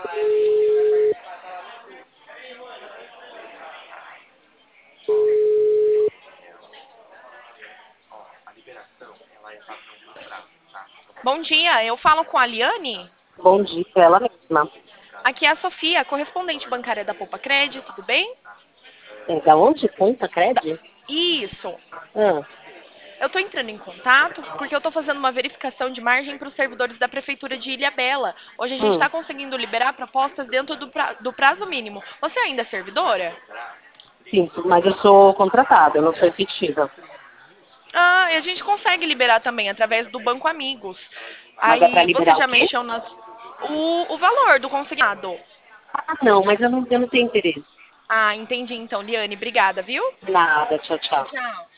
Bom dia, eu falo com a Liane. Bom dia, ela mesma. Aqui é a Sofia, correspondente bancária da Poupa Cred, tudo bem? É, da onde? Ponta Da- Cred? Isso. Ah, Eu estou entrando em contato porque eu estou fazendo uma verificação de margem para os servidores da Prefeitura de Ilhabela. Hoje a gente está hum, conseguindo liberar propostas dentro do prazo mínimo. Você ainda é servidora? sim, mas eu sou contratada, eu não sou efetiva. Ah, e a gente consegue liberar também através do Banco Amigos. Mas é para Aí você liberar o já quê? mexeu o valor do consignado. Ah, não, mas eu não tenho interesse. Ah, entendi então, Liane. Obrigada, viu? Nada, tchau, tchau. Tchau.